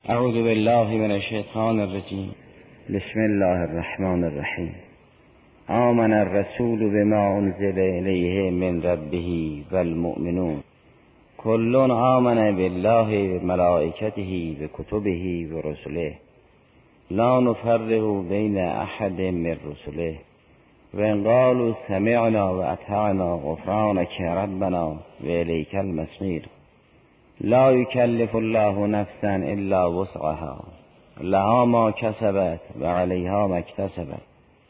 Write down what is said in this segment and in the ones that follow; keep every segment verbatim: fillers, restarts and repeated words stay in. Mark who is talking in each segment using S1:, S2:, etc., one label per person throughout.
S1: اعوذ بالله من الشیطان الرجیم. بسم الله الرحمن الرحیم. آمن الرسول بما انزل الیه من ربه والمؤمنون کل آمن بالله و ملائکته و کتبه و رسله لا نفرق بین احد من رسله و ان قالوا سمعنا و اطعنا غفرانک ربنا و الیک المصیر لا یکلف الله نفسا الا وسعها لها ما کسبت و علیها ما اکتسبت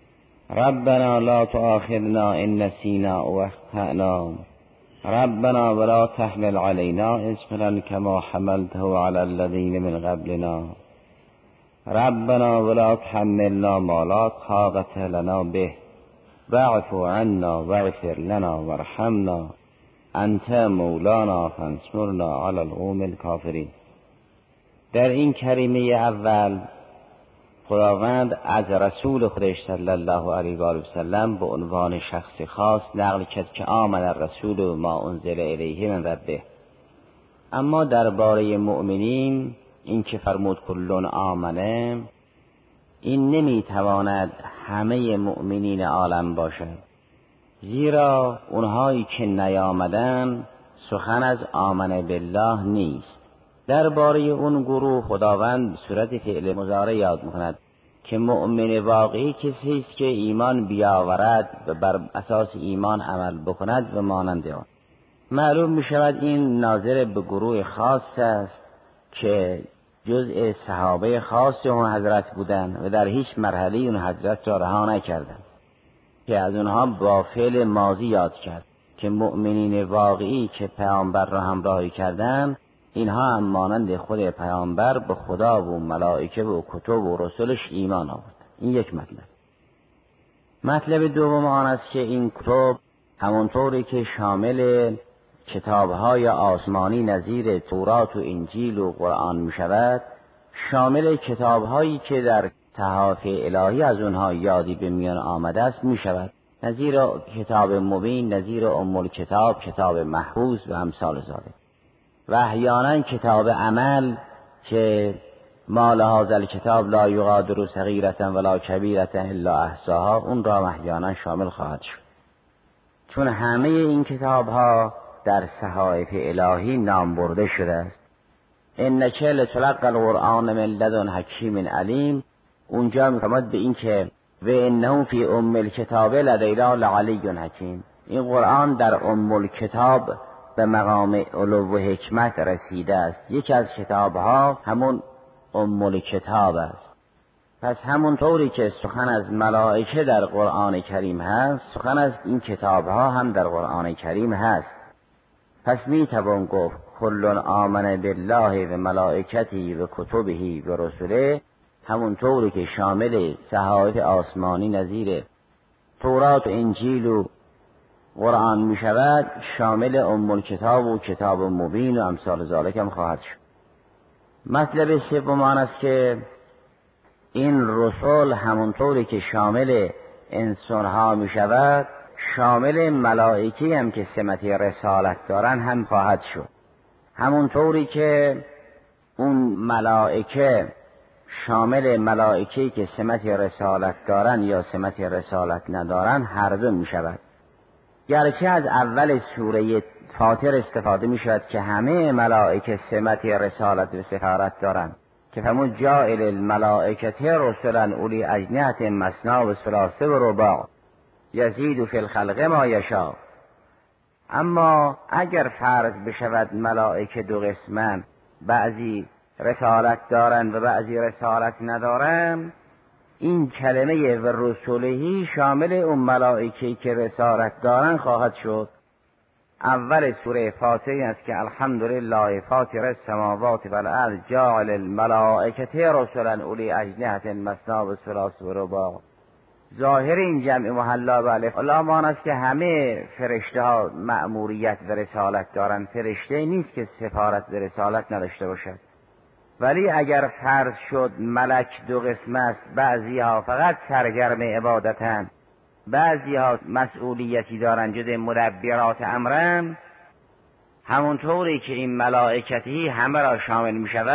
S1: ربنا لا تؤاخذنا ان نسینا او اخطأنا ربنا ولا تحمل علينا اصرا كما حملته على الذين من قبلنا ربنا ولا تحملنا ما لا طاقة لنا به واعف عنا واغفر لنا وارحمنا انت مولانا فانصرنا علی القوم الکافرین. در این کریمه اول خداوند از رسول خودش صلی الله علیه و آله و سلم به عنوان شخص خاص نقل کرد که آمن الرسول ما انزل الیه من ربه. اما درباره مؤمنین این که فرمود کلون آمنه، این نمیتواند همه مؤمنین عالم باشد، زیرا اونهایی که نیامدن سخن از آمن بالله نیست. درباره اون گروه خداوند صورت فعل مضارع یاد میکند که مؤمن واقعی کسی است که ایمان بیاورد و بر اساس ایمان عمل بکند و مانند آن. معلوم میشود این ناظر به گروه خاص است که جزء صحابه خاص اون حضرت بودند و در هیچ مرحله اون حضرت را رها نکردند، که از اونها با فعل ماضی یاد کرد که مؤمنین واقعی که پیامبر را همراهی کردند اینها هم مانند خود پیامبر به خدا و ملائکه و کتب و رسولش ایمان آورد. این یک مطلب. مطلب دوم آن است که این کتب همونطوری که شامل کتاب‌های آسمانی نظیر تورات و انجیل و قرآن می شود، شامل کتاب‌هایی که در صحائف الهی از اونها یادی به میان آمده است می شود، نظیر کتاب مبین، نظیر ام الکتاب، کتاب محفوظ و امثال ذالک. و احیانا کتاب عمل که ما لهذا الکتاب لا یغادر صغیرة ولا کبیرة الا احصاها، اون را احیانا شامل خواهد شد، چون همه این کتاب ها در صحائف الهی نام برده شده است. انک لتلقی القرآن من لدن حکیم علیم، اونجا میفرماد به این که و انه فی ام الکتاب لدینا لعلی حکیم، این قرآن در ام الکتاب به مقام علو و حکمت رسیده است. یکی از کتابها همون ام الکتاب است. پس همونطوری که سخن از ملائکه در قرآن کریم هست، سخن از این کتابها هم در قرآن کریم هست. پس میتوان گفت کل آمن بالله و ملائکته و کتبه و رسله، همونطوری که شامل صحائف آسمانی نظیر تورات و انجیل و قرآن می شود، شامل ام الکتاب و کتاب مبین و امثال ذالک هم خواهد شد. مطلب سوم آن است که این رسول همونطوری که شامل انسان ها می شود، شامل ملائکی هم که سمت رسالت دارن هم خواهد شد. همونطوری که اون ملائکه شامل ملائکی که سمت رسالت دارن یا سمت رسالت ندارن هر دو می شود. گرچه از اول سوره فاطر استفاده می شود که همه ملائکه سمت رسالت و سفارت دارن، که فرمود جاعل الملائکه رسلا اولی اجنحة مثنی و ثلاث و رباع یزید فی الخلق ما یشاء. اما اگر فرض بشود ملائکه دو قسمن، بعضی رسالت دارن و بعضی رسالت ندارن، این کلمه و رسولهی شامل اون ملائکه‌ای که رسالت دارن خواهد شد. اول سوره فاطر است که الحمدلله فاطر السماوات والارض جاعل الملائکه رسلا اولی اجنحة مثنی و ثلاث و رباع. ظاهر این جمع محلا به الف لام آن است که همه فرشته ها مأموریت و رسالت دارن. فرشته نیست که سفارت و رسالت نداشته باشد. ولی اگر فرض شد ملک دو قسم است، بعضی ها فقط سرگرم عبادتن، بعضی ها مسئولیتی دارن جد مدبرات امرن، همونطوری که این ملائکتی همه را شامل می شود،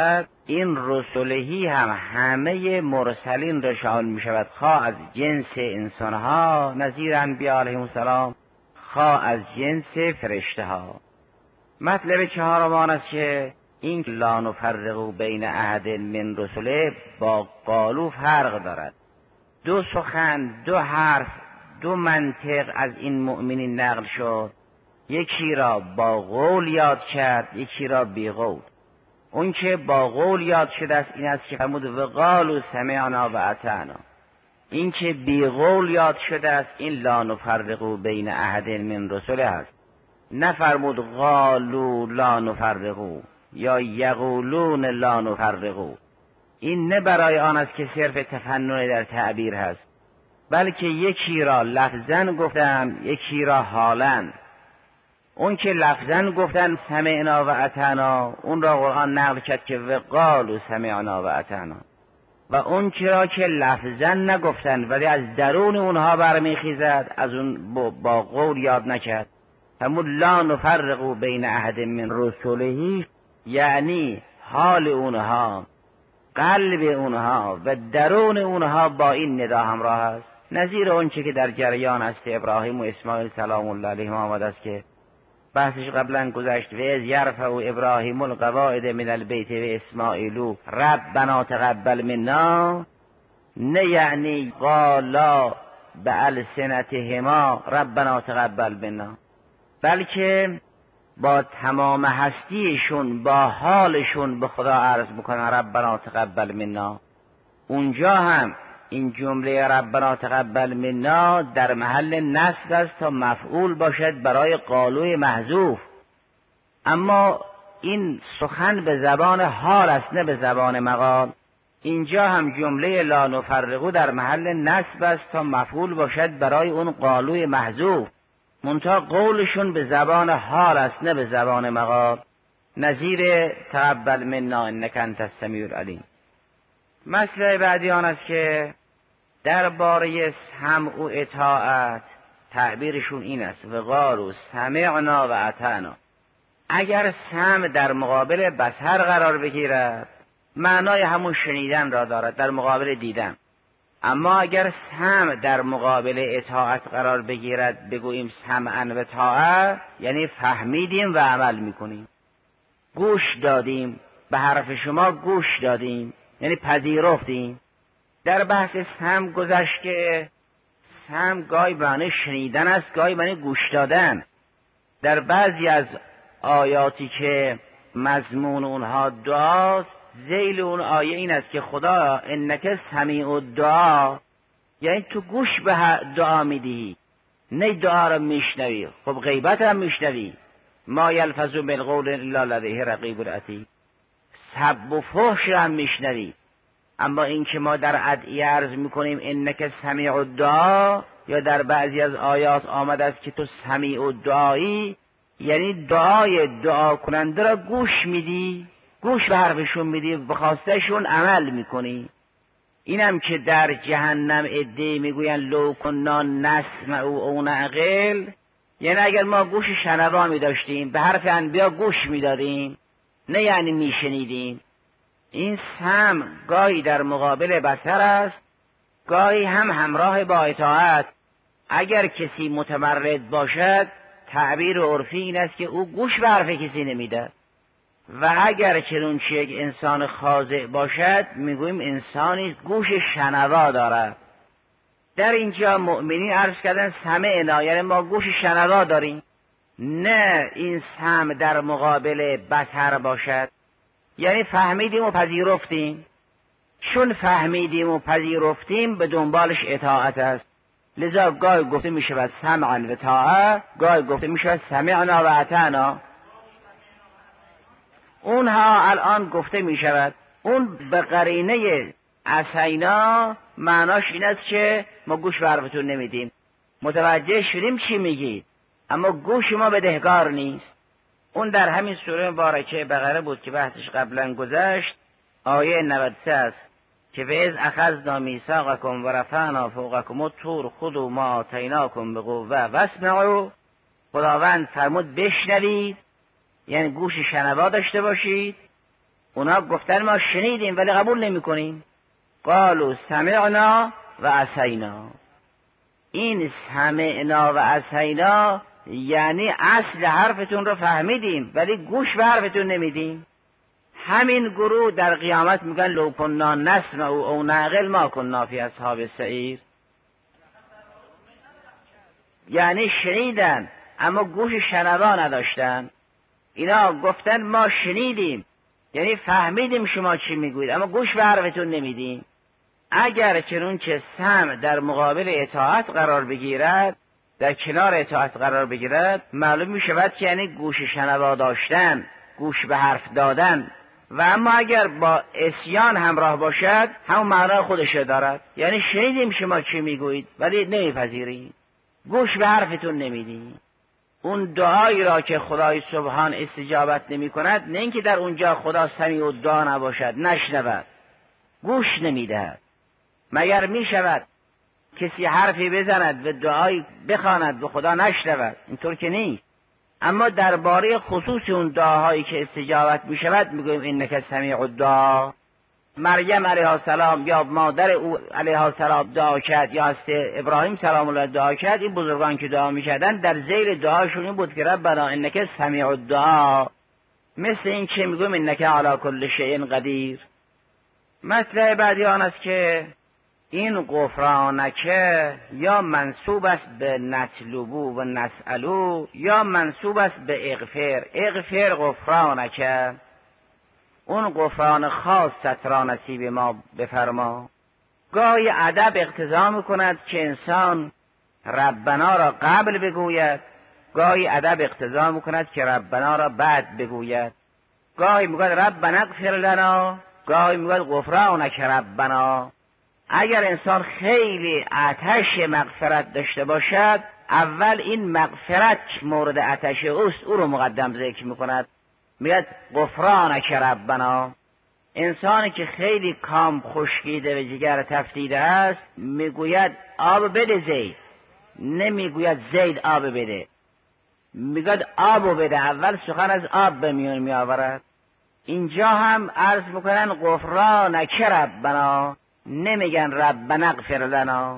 S1: این رسولهی هم همه مرسلین را شامل می شود، خواه از جنس انسانها نظیر انبیاء علیهم السلام، خواه از جنس فرشته ها. مطلب چهارم آن است که این لا نفرق بین احد من رسله با قالو فرق دارد. دو سخن، دو حرف، دو منطق از این مؤمنین نقل شد، یکی را با قول یاد کرد، یکی را بی قول. اون که با قول یاد شده است این است که فرمود و قالوا سمعنا و اطعنا. این که بی قول یاد شده است این لا نفرق بین احد من رسله است. نفرمود قالوا لا نفرق یا یقولون لا نفرق. این نه برای آن است که صرف تفنن در تعبیر هست، بلکه یکی را لفظاً گفتم، یکی را حالاً. اون که لفظاً گفتن سمعنا و اطعنا، اون را قرآن نقل کرد که وقالوا سمعنا و اطعنا. و اون چرا که لفظاً نگفتن ولی از درون اونها برمیخیزد، از اون با قول یاد نکرد. همون لا نفرق بین احد من رسله، یعنی حال اونها، قلب اونها و درون اونها با این ندا همراه است. نظیر اون چه که در جریان است ابراهیم و اسماعیل سلام الله علیهم آمده است که بحثش قبلا گذشت. و از یرفع ابراهیم القواعد من البیت و اسماعیل ربنا تقبل منا، نه یعنی قالا بألسنتهما ربنا تقبل منا، بلکه با تمام هستیشون، با حالشون به خدا عرض بکنن ربنا تقبل منا. اونجا هم این جمله ربنا تقبل منا در محل نصب است تا مفعول باشد برای قالوی محذوف، اما این سخن به زبان حال است نه به زبان مقال. اینجا هم جمله لا نفرقو در محل نصب است تا مفعول باشد برای اون قالوی محذوف، منتها قولشون به زبان حال است نه به زبان مقال. نظیر تقبل منا انک انت السمیع العلیم. مسئله بعدی آن است که درباره سمع و اطاعت تعبیرشون این است و قالوا سمعنا و اطعنا. اگر سمع در مقابل بصر قرار بگیرد معنای همون شنیدن را دارد در مقابل دیدن، اما اگر سمع در مقابل اطاعت قرار بگیرد بگوییم سمعا و طاعت، یعنی فهمیدیم و عمل میکنیم. گوش دادیم، به حرف شما گوش دادیم یعنی پذیرفتیم. در بحث سمع گذشت که سمع گاهی معنی شنیدن است، گاهی معنی گوش دادن. در بعضی از آیاتی که مضمون اونها دعاست، ذیل اون آیه این است که خدا انک سمیع الدعا، یعنی تو گوش به دعا میدی، نه دعا را میشنوی. خب غیبت هم میشنوی، ما یلفظ من قول الا لدیه رقیب عتید. سب و فحش هم میشنوی. اما این که ما در ادعیه عرض میکنیم انک سمیع الدعا، یا در بعضی از آیات آمده است که تو سمیع الدعایی، یعنی دعای دعا کننده را گوش میدی، گوش به حرفشون میدی، به خواستشون عمل میکنی. اینم که در جهنم عده‌ای میگوین لو کنا نسمع او نعقل، یعنی اگر ما گوش شنوا میداشتیم به حرف انبیا گوش میدادیم، نه یعنی میشنیدیم. این سمع گاهی در مقابل بصر است، گاهی هم همراه با اطاعت. اگر کسی متمرد باشد تعبیر عرفی این است که او گوش به حرف کسی نمیده، و اگر چنانچه یک انسان خاضع باشد میگوییم انسانی گوش شنوا دارد. در اینجا مؤمنین عرض کردن سمعنا، یعنی ما گوش شنوا داریم، نه این سمع در مقابل بصر باشد، یعنی فهمیدیم و پذیرفتیم. چون فهمیدیم و پذیرفتیم به دنبالش اطاعت است. لذا گاهی گفته می شود سمعا و طاعه، گاهی گفته می شود سمعنا و اطعنا. اونها الان گفته می شود اون به قرینه عصینا معناش این است که ما گوش به حرفتون نمیدیم، متوجه شدیم چی میگید اما گوش ما بدهکار نیست. اون در همین سوره مبارکه بقره بود که بحثش قبلا گذشت، آیه نود و سه است که وَإِذْ أَخَذْنَا مِیثَاقَکُمْ وَرَفَعْنَا فَوْقَکُمُ الطُّورَ خُذُوا مَا آتَیْنَاکُمْ بِقُوَّةٍ وَاسْمَعُوا. خداوند فرمود بشنوید، یعنی گوش شنوا داشته باشید اونا گفتن ما شنیدیم ولی قبول نمی کنیم. قالوا سمعنا و عصینا. این سمعنا و عصینا یعنی اصل حرفتون رو فهمیدیم ولی گوش به حرفتون نمیدیم. همین گروه در قیامت میگن لو کننا نسمع او نعقل ما کننا فی اصحاب السعیر. یعنی شنیدن اما گوش شنوا نداشتن. اینا گفتن ما شنیدیم یعنی فهمیدیم شما چی میگویید اما گوش به حرفتون نمیدیم. اگر چنانچه سمع در مقابل اطاعت قرار بگیرد، در کنار اطاعت قرار بگیرد، معلوم می شود که یعنی گوش شنوا داشتن، گوش به حرف دادن. و اما اگر با عصیان همراه باشد همون معنای خودش دارد. یعنی شنیدیم شما چی میگویید ولی نمیپذیرید، گوش به حرفتون نمیدید. اون دعایی را که خدای سبحان استجابت نمی کند، نه اینکه در اونجا خدا سمیع و دعا نباشد، نشنود، گوش نمیدهد. مگر می شود کسی حرفی بزند و دعایی بخواند و خدا نشنود؟ اینطور که نیست. اما درباره خصوص اون دعاهایی که استجابت می شود میگویم انک سمیع الدعا. مریم علیه السلام یا مادر او علیه السلام دعا کرد یا حضرت ابراهیم سلام الله دعا کرد. این بزرگان که دعا میکردن در ذیل دعاشون این بود که ربنا انک سمیع الدعا. مثل این که میگویم انک علی کل شیء قدیر. مطلب بعدی آن است که این غفرانکه یا منصوب است به نطلبو و نسألو یا منصوب است به اغفر. اغفر غفرانکه، اون غفران خاصت را نصیب ما بفرما. گاهی ادب اقتضا میکند که انسان ربنا را قبل بگوید، گاهی ادب اقتضا میکند که ربنا را بعد بگوید. گاهی میگوید ربنا اغفر لنا، گاهی میگوید غفرانک ربنا. اگر انسان خیلی آتش مغفرت داشته باشد، اول این مغفرت مورد آتش اوست، او رو مقدم ذکر میکند، میگه غفرانک ربنا. انسانی که خیلی کام خشکیده و جگر تفتیده است میگوید آب بده زید، نمیگوید زید آب بده، میگوید آب بده. اول سخن از آب به میون میآورد. اینجا هم عرض میکنن غفرانک ربنا، نمیگن ربنا اغفر لنا،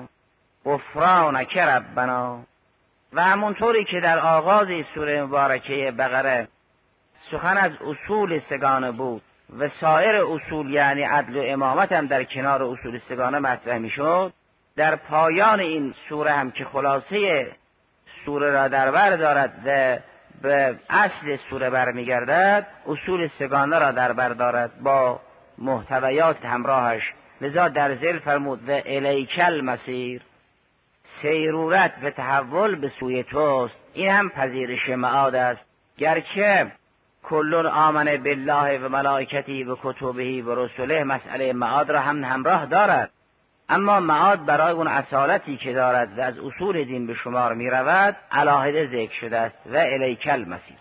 S1: غفرانک ربنا. و همونطوری که در آغاز سوره مبارکه بقره سخن از اصول سگانه بود و سایر اصول یعنی عدل و امامت هم در کنار اصول سگانه مطرح میشد، در پایان این سوره هم که خلاصه سوره را در بر دارد و به اصل سوره برمیگردد، اصول سگانه را در بر دارد با محتویات همراهش. لذا در ذیل فرمود و الیک المصیر، سیرورت و تحول به سوی توست. این هم پذیرش معاد است. گرچه کلون آمن بالله و ملائکتی و کتبه و رسله مسئله معاد را هم همراه دارد، اما معاد برای اون اصالتی که دارد و از اصول دین به شمار می رود علاهده ذکر شده است و الیک المصیر.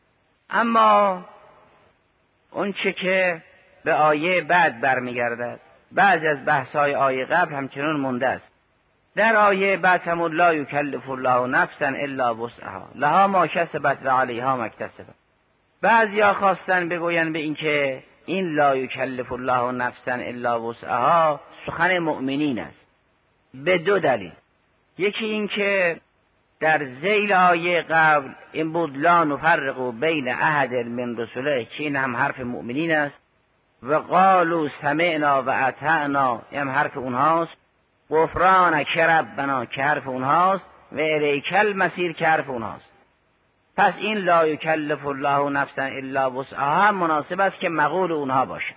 S1: اما اون چه که به آیه بعد برمیگردد، بعضی از بحث‌های آیه قبل همچنان مونده است. در آیه بعد همون لا یکلف الله نفسا الا وسعها لها ما کسبت و علیها ما اکتسبت. بعضیا خواستن بگوین به این که این لا یکلف الله نفسا الا وسعها سخن مؤمنین است، به دو دلیل. یکی این که در ذیل آیه قبل این بود لا نفرق بین احد من رسله، که این هم حرف مؤمنین است، و قالوا سمعنا و اطعنا هم حرف اونهاست، غفرانک ربنا که حرف اونهاست، و الیک المصیر که حرف اونهاست. پس این لا یکلف الله نفسا الا وسعها مناسب است که مقول اونها باشه.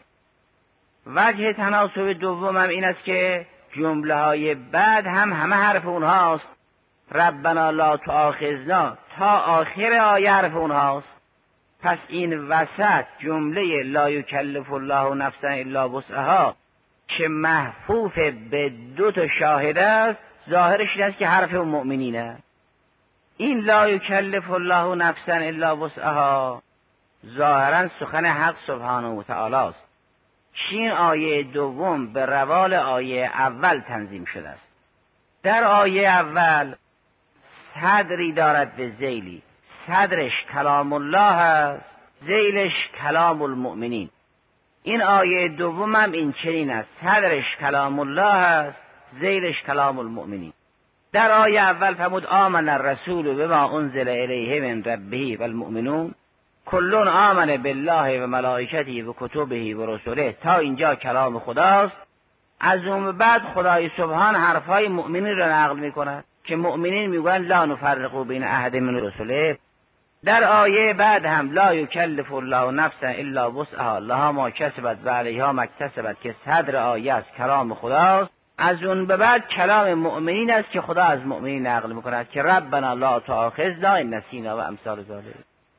S1: وجه تناسب دوم هم این است که جمله های بعد هم همه حرف اونهاست. ربنا لا تؤاخذنا تا آخر آیه حرف اونهاست. پس این وسط جمله لا یکلف الله نفسا الا وسعها که محفوف به دو تا شاهد است، ظاهرش این است که حرف مؤمنینه. این لا یکلف الله نفسا الا وسعها ظاهرا سخن حق سبحانه و تعالی است. این آیه دوم به روال آیه اول تنظیم شده است. در آیه اول صدری دارد به ذیلی، صدرش کلام الله است، ذیلش کلام المؤمنین. این آیه دوم هم این چنین است، صدرش کلام الله است، زیرش کلام المؤمنین. در آیه اول فرمود آمن الرسول بما انزل الیه من ربه والمؤمنون کل آمن بالله و ملائکته و کتبه و رسله، تا اینجا کلام خداست. از اون بعد خدای سبحان حرفای مؤمنین را نقل میکند که مؤمنین میگن لا نفرق بین احد من رسله. در آیه بعد هم لا یکلف الله نفسا الا وسعها لها ما کسبت و علیها ما اکتسبت که صدر آیه است کلام خداست. از اون به بعد کلام مؤمنین است که خدا از مؤمنین نقل میکند که ربنا لا تؤاخذنا ان نسینا و امثال ذلک.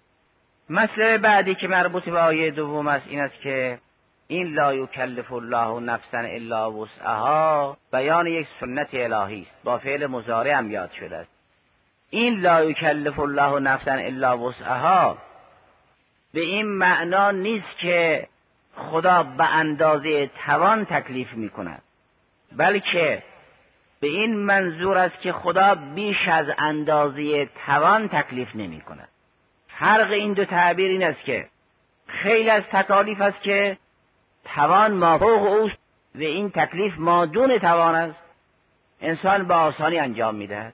S1: مسئله بعدی که مربوط به آیه دوم است این است که این لا یکلف الله نفسا الا وسعها بیان یک سنت الهی است، با فعل مضارع هم یاد شده است. این لا یکلف الله نفسا الا وسعها به این معنا نیست که خدا به اندازه توان تکلیف میکند، بلکه به این منظور است که خدا بیش از اندازه توان تکلیف نمی کند. فرق این دو تعبیر این است که خیلی از تکالیف است که توان مافوق اوست و این تکلیف مادون توان است، انسان به آسانی انجام میدهد.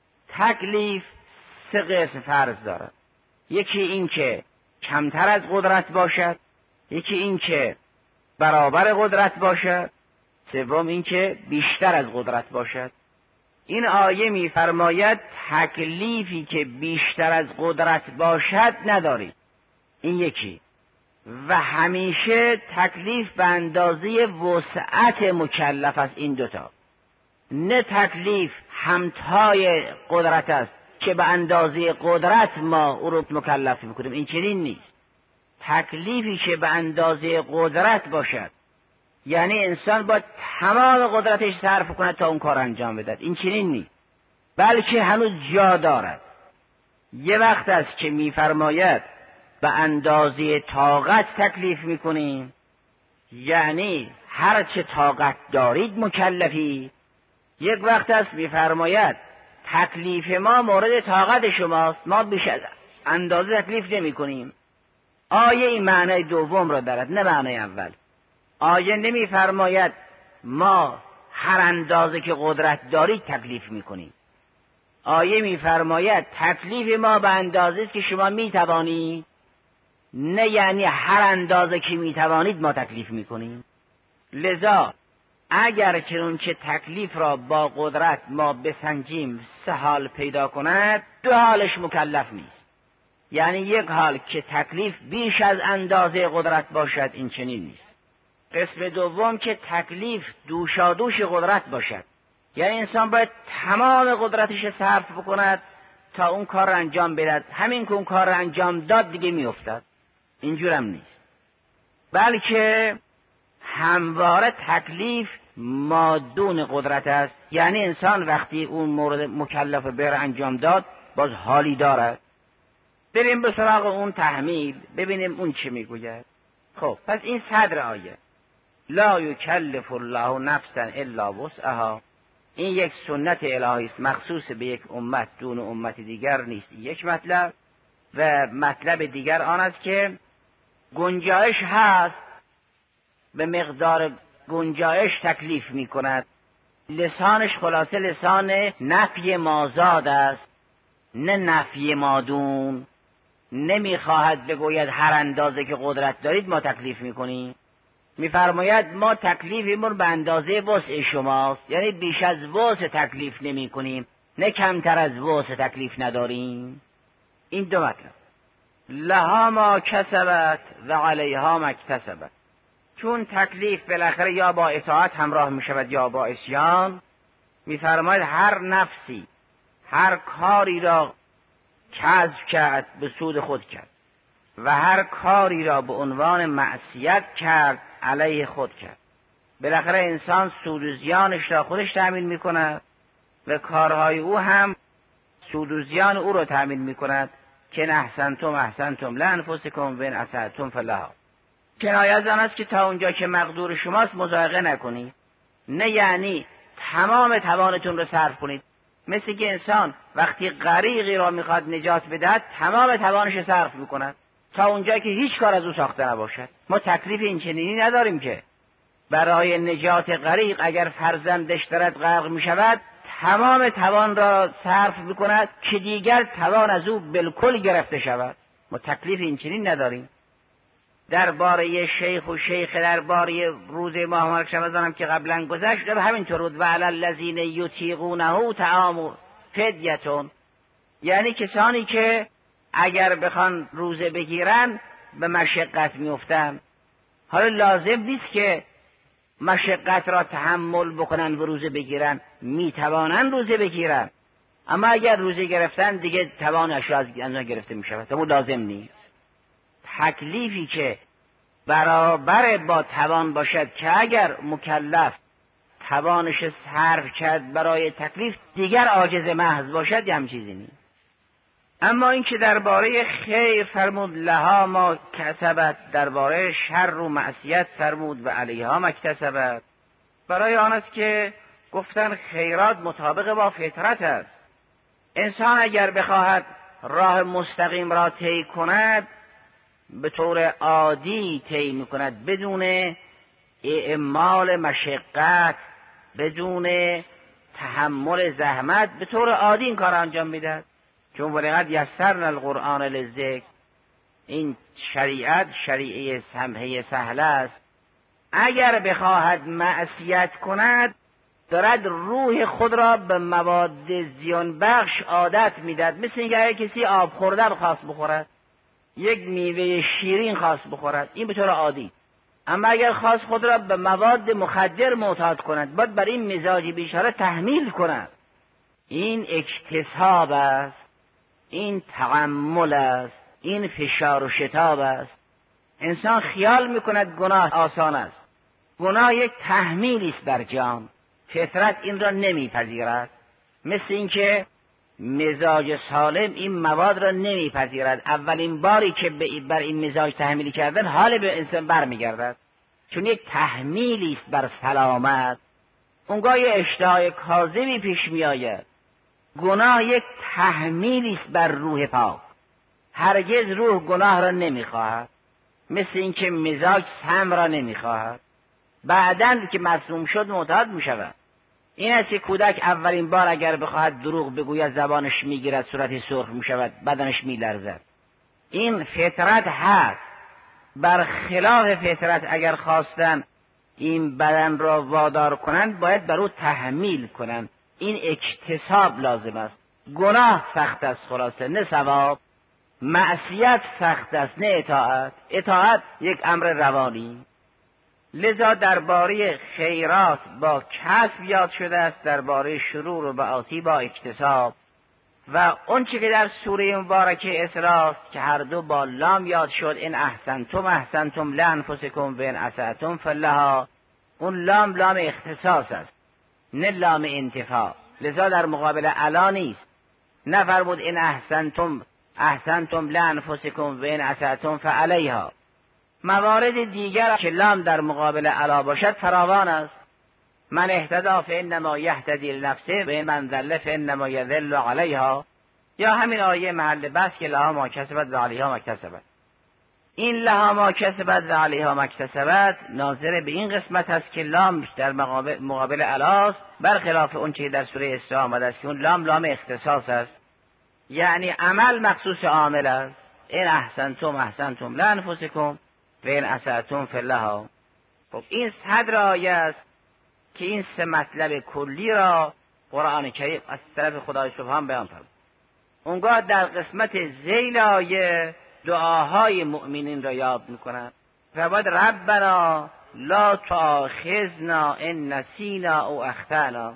S1: تکلیف سه قسم فرض دارد، یکی این که کمتر از قدرت باشد، یکی این که برابر قدرت باشد، سوم این که بیشتر از قدرت باشد. این آیه می‌فرماید تکلیفی که بیشتر از قدرت باشد نداری، این یکی، و همیشه تکلیف به اندازه وسعت مکلف است. این دوتا، نه تکلیف همتای قدرت است که به اندازه قدرت ما او رو مکلف میکنیم، این چنین نیست. تکلیفی که به اندازه قدرت باشد، یعنی انسان با تمام قدرتش صرف کند تا اون کار انجام بدهد، این چنین نیست، بلکه هنوز جا دارد. یه وقت است که میفرماید به اندازه طاقت تکلیف میکنیم، یعنی هر چه طاقت دارید مکلفی. یک وقت است میفرماید تکلیف ما مورد طاقت شماست، ما بیش از اندازه تکلیف نمی کنیم. آیه این معنای دوم را دارد، نه معنای اول. آیه نمی فرماید ما هر اندازه که قدرت دارید تکلیف می کنیم. آیه می فرماید تکلیف ما به اندازه است که شما می توانید، نه یعنی هر اندازه که می توانید ما تکلیف می کنیم. لذا اگر چنون که تکلیف را با قدرت ما بسنجیم سه حال پیدا کند، دو حالش مکلف نیست. یعنی یک حال که تکلیف بیش از اندازه قدرت باشد، این چنین نیست. قسم دوم که تکلیف دوشادوش قدرت باشد، یعنی انسان باید تمام قدرتش صرف بکند تا اون کار را انجام بدهد، همین که اون کار را انجام داد دیگه میافتد. اینجور هم نیست، بلکه همواره تکلیف مادون قدرت است. یعنی انسان وقتی اون مورد مکلف بر انجام داد باز حالی دارد. بریم به سراغ اون تحمیل ببینیم اون چه میگوید. خب پس این صدر آیه لا یکلف الله نفسا الا وسعها، این یک سنت الهی است مخصوص به یک امت دون امت دیگر نیست. یک مطلب، و مطلب دیگر آن است که گنجایش هست، به مقدار گنجایش تکلیف می کند. لسانش خلاصه لسان نفی مازاد است، نه نفی مادون. نمی خواهد بگوید هر اندازه که قدرت دارید ما تکلیف می کنیم، می فرماید ما تکلیفمون به اندازه وسع شماست، یعنی بیش از وسع تکلیف نمی کنیم، نه کمتر از وسع تکلیف نداریم. این دو مطلب. لها ما کسبت و علیها ما اکتسبت، چون تکلیف بالاخره یا با اطاعت همراه می شود یا با عصیان، می فرماید هر نفسی هر کاری را کسب کرد به سود خود کرد و هر کاری را به عنوان معصیت کرد علیه خود کرد. بالاخره انسان سود و زیانش را خودش تأمین می کند و کارهای او هم سود و زیان او را تأمین می کند که احسنتم احسنتم لانفسکم و ان اسأتم فلها. کنایه از آن است که تا اونجا که مقدور شماست مضایقه نکنید، نه یعنی تمام توانتون رو صرف کنید. مثل که انسان وقتی غریقی را میخواد نجات بدهد تمام توانش صرف میکند
S2: تا اونجا که هیچ کار از او ساخته نباشد. ما تکلیف این چنینی نداریم که برای نجات غریق اگر فرزندش دارد غرق می شود تمام توان را صرف بکند که دیگر توان از او بالکل گرفته شود. ما تکلیف این چنین نداریم. درباره شیخ و شیخ درباره روزه ماه رمضان که قبلا گذشت همینطور بود. و علی الذین یطیقونه طعام فدیه، یعنی کسانی که اگر بخوان روزه بگیرن به مشقت میافتن. حالا لازم نیست که مشقت را تحمل بکنن و روزه بگیرن، میتوانن روزه بگیرن، اما اگر روزه گرفتن دیگه توانش را از آنها گرفته میشود، اما لازم نیست. تکلیفی که برابر با توان باشد که اگر مکلف توانش صرف کرد برای تکلیف دیگر عاجز محض باشد، هم چیزی نیست. اما این که درباره خیر فرمود لها ما کسبت، درباره شر و معصیت فرمود و علیها ما اکتسبت، برای آن است که گفتن خیرات مطابق با فطرت است. انسان اگر بخواهد راه مستقیم را طی کند به طور عادی طی میکند، بدون اعمال مشقت، بدون تحمل زحمت، به طور عادی این کار انجام میدهد. چون ولقد یسرنا القرآن للذکر، این شریعت شریعه سمحه سهل است. اگر بخواهد معصیت کند دارد روح خود را به مواد زیان بخش عادت میدهد. مثل اینکه اگر کسی آب خوردن خواست بخورد، یک میوه شیرین خواست بخورد، این به طور عادی. اما اگر خواست خود را به مواد مخدر معتاد کند، باید بر این مزاج بیچاره تحمیل کند. این اکتساب است، این تحمل است، این فشار و شتاب است. انسان خیال میکند گناه آسان است. گناه یک تحمیلی است بر جان. فطرت این را نمیپذیرد. مثل اینکه مزاج سالم این مواد را نمیپذیرد. اولین باری که بر این مزاج تحمیلی کردن حال به انسان برمیگردد، چون یک تحمیلی است بر سلامت. اونگاه یه اشتهای کاذبی پیش میآید. گناه یک تحمیلی است بر روح پاک. هرگز روح گناه را نمیخواهد، مثل اینکه مزاج سم را نمیخواهد. بعداً که مصدوم شد معتاد میشود. این است که کودک اولین بار اگر بخواهد دروغ بگوید زبانش میگیرد، صورتش سرخ میشود، بدنش میلرزد. این فطرت هست. برخلاف فطرت اگر خواستن این بدن را وادار کنند باید بر او تحمیل کنند. این اکتساب لازم است. گناه سخت است خلاصه، نه ثواب. معصیت سخت است، نه اطاعت. اطاعت یک امر روانی. لذا درباره خیرات با کسب یاد شده است، درباره شرور و معاصی با اکتساب. و اون چی که در سوره مبارکه اسراء که هر دو با لام یاد شد، ان احسنتم احسنتم لانفسکم و ان اسأتم فلها، اون لام لام اختصاص است، نه لام انتفاع. لذا در مقابل علا نیست. نفرمود ان احسنتم احسنتم لانفسکم و ان اسأتم فعلیها. موارد دیگر که لام در مقابل علا باشد فراوان است. من اهتدی فانما یهتدی لنفسه و من ضل فانما یضل علیها. یا همین آیه محل بحث که لها ما کسبت و علیها ما اکتسبت. این لها ما کسبت و علیها ما اکتسبت ناظر به این قسمت است که لام در مقابل, مقابل علاست، برخلاف اون چه در سوره اسراء آمده است که اون لام لام اختصاص است، یعنی عمل مخصوص عامل است. این احسنتم احسنتم لانفسکم و این اسأتم فلها. خب این صدر آیه است که این سه مطلب کلی را قرآن کریم از طرف خدای سبحان بیان فرمود. اونگاه در قسمت ذیل آیه دعاهای مؤمنین را یاد میکنند. فرمود ربنا لا تؤاخذنا ان نسینا او اخطأنا.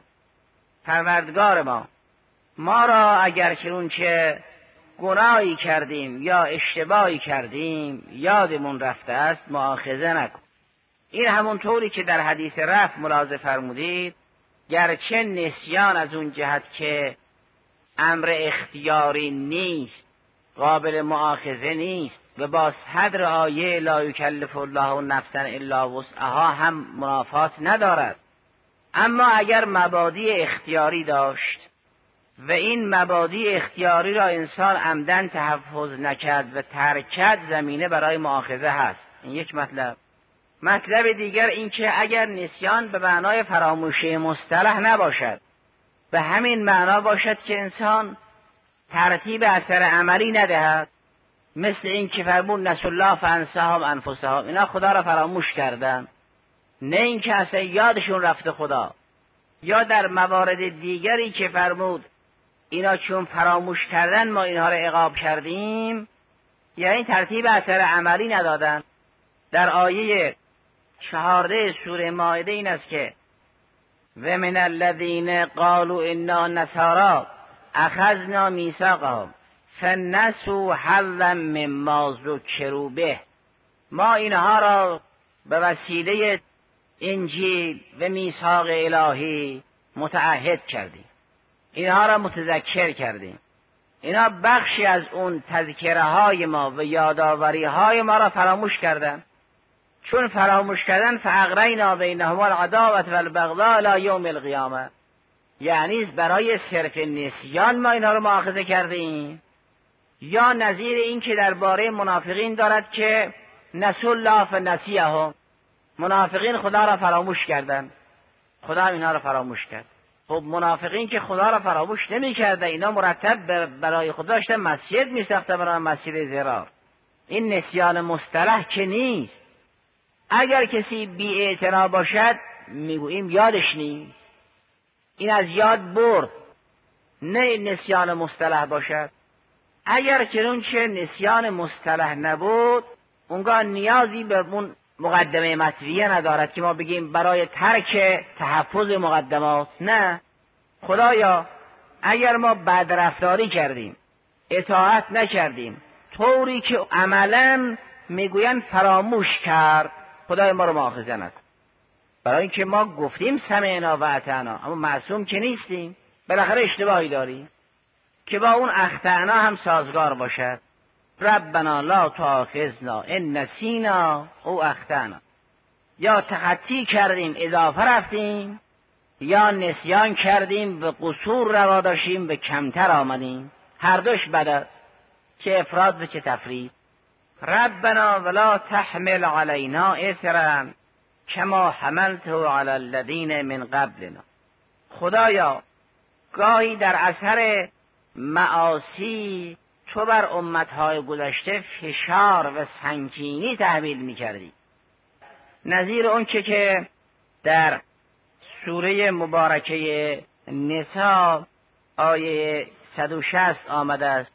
S2: پروردگار ما ما را اگر چنانچه گناهی کردیم یا اشتباهی کردیم یادمون رفته است مؤاخذه نکن. این همون طوری که در حدیث رفع ملاحظه فرمودید، گرچه نسیان از اون جهت که امر اختیاری نیست، قابل مؤاخذه نیست و با صدر آیه لا یکلف الله نفسا الا وسعها هم منافات ندارد. اما اگر مبادی اختیاری داشت و این مبادی اختیاری را انسان عمدن تحفظ نکرد و ترک کرد، زمینه برای مؤاخذه هست. این یک مطلب. مطلب دیگر این که اگر نسیان به معنای فراموشی مصطلح نباشد، به همین معنا باشد که انسان ترتیب اثر عملی ندهد، مثل این که فرمود نسوا الله فانساهم انفسهم، اینا خدا را فراموش کردن، نه این که اصلا یادشون رفته خدا. یا در موارد دیگری که فرمود اینا چون فراموش کردن ما اینها را عقاب کردیم، یعنی ترتیب اثر عملی ندادن. در آیه چهارده سوره مائده این است که و من الذین قالوا انا نصارا اخذنا میثاقهم فنسوا حظا مما ذکروا به، ما اینها را به وسیله انجیل و میثاق الهی متعهد کردیم، اینها را متذکر کردیم، اینا بخشی از اون تذکره های ما و یادآوری های ما را فراموش کردن. چون فراموش کردن فاغرینا بینهما العداوة والبغضاء الی یوم القیامه، یعنی برای صرف نسیان ما اینها را مؤاخذه کردیم. یا نظیر این که درباره منافقین دارد که نسوا الله فنسیهم، منافقین خدا را فراموش کردن، خدا اینها را فراموش کرد. خب منافقین که خدا را فراموش نمی کرده، اینا مرتب برای خدا داشتن مسجد می ساختن، برای مسجد زرار. این نسیان مصطلح که نیست. اگر کسی بی اعتنا باشد میگوییم یادش نیست، این از یاد برد، نه نسیان مصطلح باشد. اگر چنانچه نسیان مصطلح نبود، اونگاه نیازی به اون مقدمه مطویه ندارد که ما بگیم برای ترک تحفظ مقدمات. نه، خدایا اگر ما بدرفتاری کردیم، اطاعت نکردیم، طوری که عملا میگوین فراموش کرد، خدای ما رو مؤاخذه نکن. برای اینکه ما گفتیم سمعنا و اطعنا، اما معصوم که نیستیم، بالاخره اشتباهی داریم که با اون اخطأنا هم سازگار باشد. ربنا لا تؤاخذنا ان نسینا او اخطأنا، یا تخطی کردیم اضافه رفتیم، یا نسیان کردیم و قصور روا داشتیم و کمتر آمدیم، هر دوش بده، چه افراد و چه تفرید. ربنا ولا تحمل علینا اصرا کما حملته علی الذین من قبلنا، خدایا گاهی در اثر معاصی تو بر امتهای گذشته فشار و سنگینی تحمیل می‌کردی، نظیر اون که که در سوره مبارکه نساء آیه صد و شصت آمده است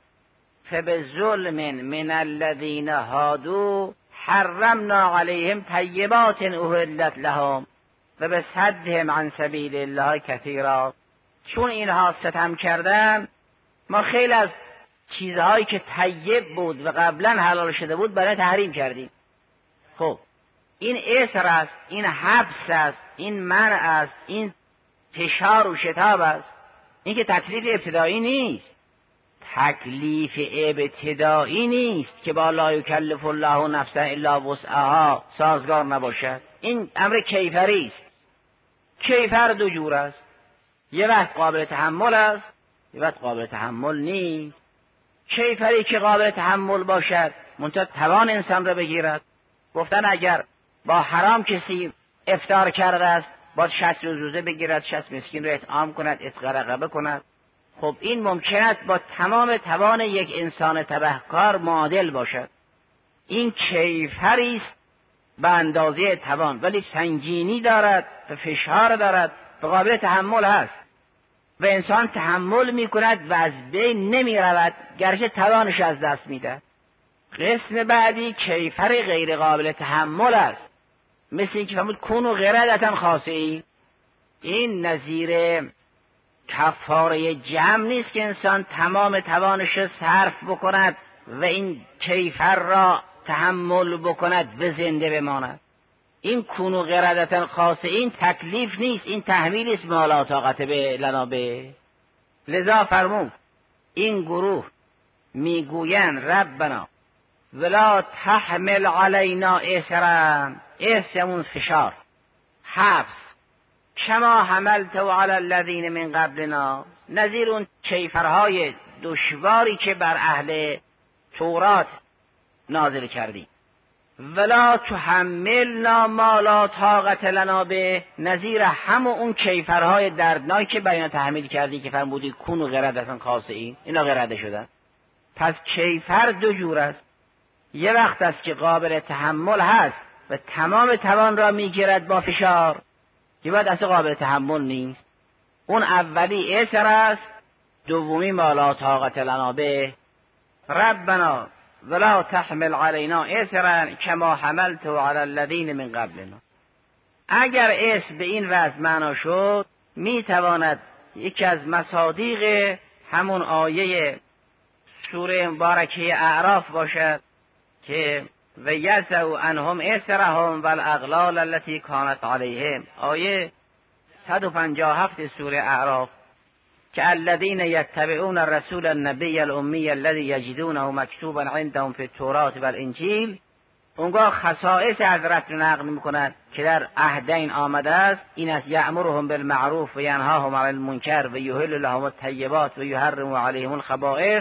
S2: فبظلم من الذین هادوا حرمنا علیهم طیبات احلت لهم و بصدهم عن سبیل الله کثیرا. چون اینها ستم کردن، ما خیلی از چیزهایی که طیب بود و قبلا حلال شده بود برای تحریم کردیم. خب این اثر است، این حبس است، این منع است، این فشار و شتاب است. این که تکلیف ابتدایی نیست، تکلیف ابتدایی نیست که با لا یکلف الله نفسا الا وسعها سازگار نباشد. این امر کیفری است. کیفر دو جور است، یه وقت قابل تحمل است، یه وقت قابل تحمل نیست. کیفری که قابل تحمل باشد منتها توان انسان را بگیرد. گفتن اگر با حرام کسی افطار کرده است باید شصت روز روزه بگیرد، شصت مسکین را اطعام کند، عتق رقبه کند. خب این ممکن است با تمام توان یک انسان تبهکار معادل باشد. این کیفری است به اندازه توان، ولی سنگینی دارد و فشار دارد و قابل تحمل هست و انسان تحمل می کند و از بین نمی رود، گرچه توانش از دست می دهد. قسم بعدی کیفر غیر قابل تحمل است، مثل این که فرمود کونوا قردة خاسئین. این نظیر کفاره جمع نیست که انسان تمام توانش را صرف بکند و این کیفر را تحمل بکند و زنده بماند. این کونوا قردة خاسئین تکلیف نیست، این تحمیل است ما لا طاقت به لنا به. لذا فرمود این گروه میگویند ربنا ولا تحمل علینا اصرا، اصرمون فشار، حبس، کما حملت علی الذین من قبلنا، نظیر اون کیفرهای دشواری که بر اهل تورات نازل کردی. ولا تحملنا ما لا طاقت لنا به، نظیر همون اون کیفرهای دردناک که بیان تحمیل کردی که فرمودی کونو قردتن خاسئین، اینا قرده شدن. پس کیفر دو جور است، یه وقت است که قابل تحمل هست و تمام توان را میگیرد با فشار، یه وقت اصلا قابل تحمل نیست. اون اولی اسر است، دومی ما لا طاقت لنا به. ربنا ولا تحمل علینا اسرا کما حملت علی الذین من قبلنا. اگر اسر به این وجه معنا شد، میتواند یکی از مصادیق همون آیه سوره مبارکه اعراف باشد که و یضع عنهم اسرهم والاغلال التي كانت علیهم، آیه صد و پنجاه و هفت سوره اعراف که الذين يتبعون الرسول النبي الأمي الذي يجدونه مكتوبا عندهم في التوراة والانجیل. اونگاه خصائص حضرت رو نقل میکنند که در عهدین آمده است، این است یأمرهم بالمعروف و ینهاهم عن المنکر و یحل لهم الطیبات و یحرم علیهم الخبائث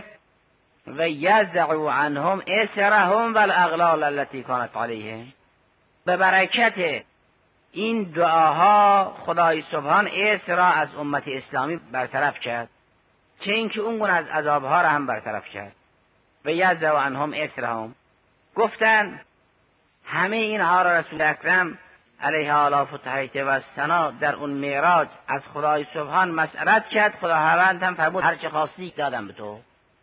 S2: و یضع عنهم اسرهم والاغلال التي كانت علیهم. به برکت این دعاها خدای سبحان اسر را از امت اسلامی برطرف کرد، چه اینکه اون گونه از عذابها را هم برطرف کرد. و یضع عنهم اسرهم، گفتن همه اینها را رسول اکرم علیه آلاف و تحیط و سنا در اون معراج از خدای سبحان مسئلت کرد. خداوند هم فرمود هر چه خواستی دادم به تو،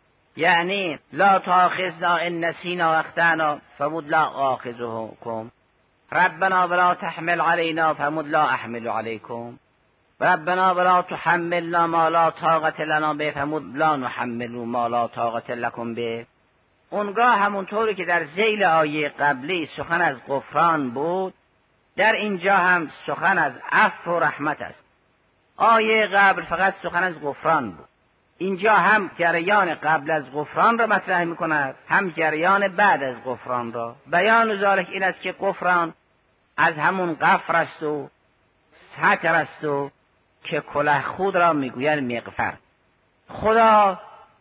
S2: یعنی لا تاخذنا ان نسینا و اخطانا، فرمود لا آخذکم. ربنا ولا تحمل علینا، فرمود لا احمل علیکم. ربنا ولا تحملنا ما لا طاقت لنا به، فرمود لا نحمل ما لا طاقت لکم به. اونگاه همونطوری که در ذیل آیه قبلی سخن از غفران بود، در اینجا هم سخن از عفو و رحمت است. آیه قبل فقط سخن از غفران بود، اینجا هم جریان قبل از غفران را مطرح می‌کند، هم جریان بعد از غفران را. بیان ذالک این است که غفران از همون غفر است و ستر است و که کله خود را میگویند مغفر. خدا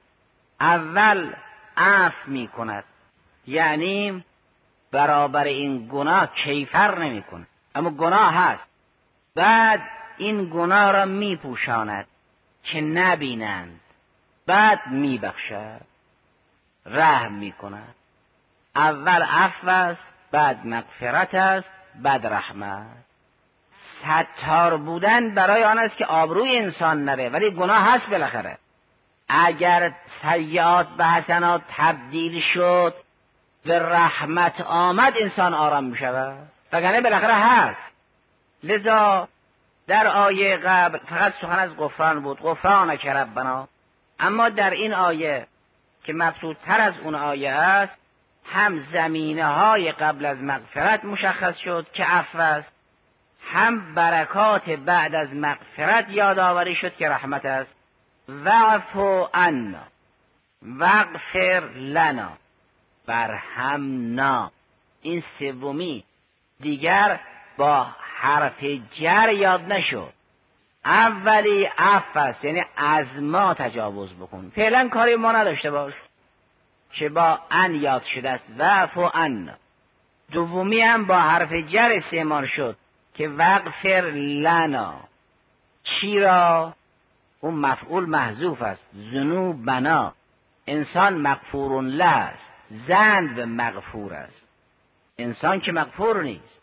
S2: اول عفو میکند، یعنی برابر این گناه کیفر نمیکند، اما گناه هست. بعد این گناه را میپوشاند که نبینند، بعد میبخشد، رحم میکند. اول عفو است، بعد مغفرت است، بعد رحمت. ستار بودن برای آن است که آبروی انسان نره، ولی گناه هست بالاخره. اگر سیئات به حسنات تبدیل شد و رحمت آمد، انسان آرام می شود، وگرنه بالاخره هست. لذا در آیه قبل فقط سخن از غفران بود، غفرانک ربنا. اما در این آیه که مبسوط‌تر از اون آیه است، هم زمینه های قبل از مغفرت مشخص شد که عفو است، هم برکات بعد از مغفرت یادآوری شد که رحمت است. واعف عنا واغفر لنا وارحمنا، این سومی دیگر با حرف جر یاد نشد. اولی عفو است، یعنی از ما تجاوز بکن، فعلا کاری ما نداشته باش، که با ان یاد شده است، واعف عنا. دومی هم با حرف جر استعمال شد که واغفر لنا. چی را؟ اون مفعول محذوف است، ذنوبنا. انسان مغفور له است، ذنب مغفور است، انسان که مغفور نیست.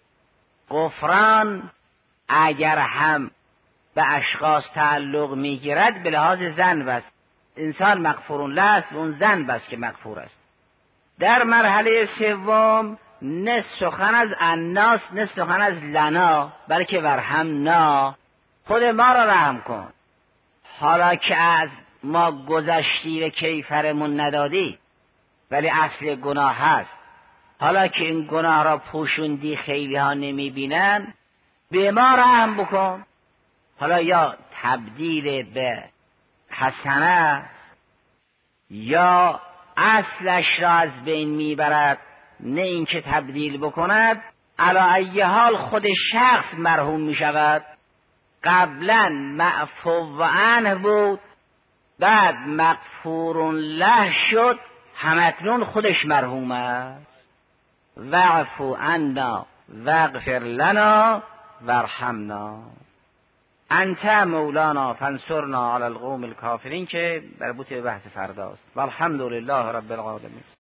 S2: غفران اگر هم به اشخاص تعلق میگیرد به لحاظ ذنب است، انسان مغفور له است و اون ذنب است که مغفور است. در مرحله سوم نه سخن از الناس نه سخن از لنا، بلکه ورحمنا، خود ما را رحم کن. حالا که از ما گذشتی و کیفرمون ندادی، ولی اصل گناه هست. حالا که این گناه را پوشوندی، خیلی ها نمی بینن، به ما رحم بکن. حالا یا تبدیل به حسنه یا اصلش را از بین میبرد، نه اینکه تبدیل بکند. علی ای حال خود شخص مرحوم می شود. قبلا معفو عنه بود، بعد مغفور له شد، همکنون خودش مرحوم است. واعف عنا واغفر لنا وارحمنا انت مولانا فانصرنا علی القوم الکافرین که مربوط به بحث فرداست. والحمد لله رب العالمین.